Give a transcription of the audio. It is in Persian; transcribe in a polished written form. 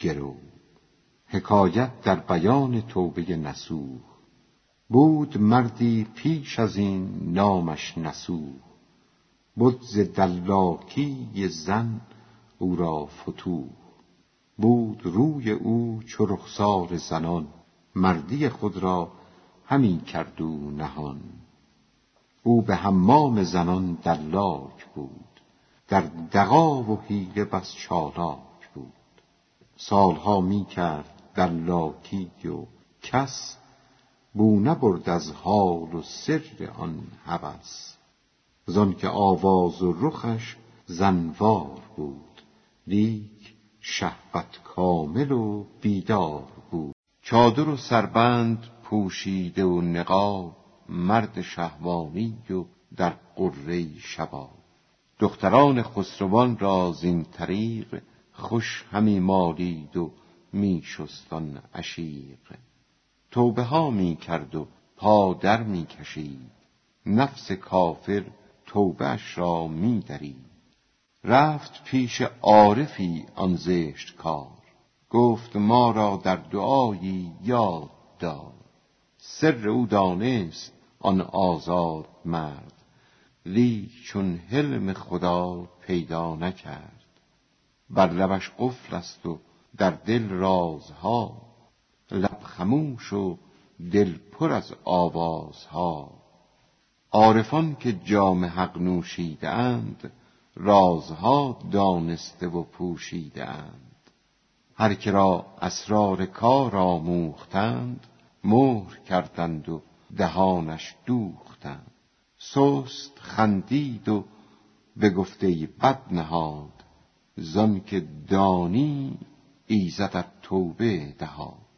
گرو. حکایت در بیان توبه نصوح. بود مردی پیش از این نامش نصوح، بود ز دلاکی زن او را فتوح. بود روی او چو رخسار زنان، مردی خود را همی کرد او نهان. او به حمام زنان دلاک بود، در دغا و حیله بس چالاک بود. سالها می کرد دلاکی و کس، بو نبرد از حال و سر آن هوس. زان که آواز و رخش زنوار بود، لیک شهوت کامل و بیدار بود. چادر و سربند پوشیده و نقاب، مرد شهوانی و در غره شباب. دختران خسروان را زین طریق، خوش همی مالید و می شست آن عشیق. توبه ها می کرد و پا در می کشید، نفس کافر توبه اش را می درید. رفت پیش عارفی آن زشت کار، گفت ما را در دعایی یاد دار. سر او دانست آن آزاد مرد، لیک چون حلم خدا پیدا نکرد. بر لبش قفل است و در دل رازها، لب خموش و دل پر از آوازها. عارفان که جام حق نوشیده اند، رازها دانسته و پوشیده اند. هر که را اسرار کار آموختند، مهر کردند و دهانش دوختند. سست خندید و به گفته بد نهاد، زان که دانی ایزدت توبه دهاد.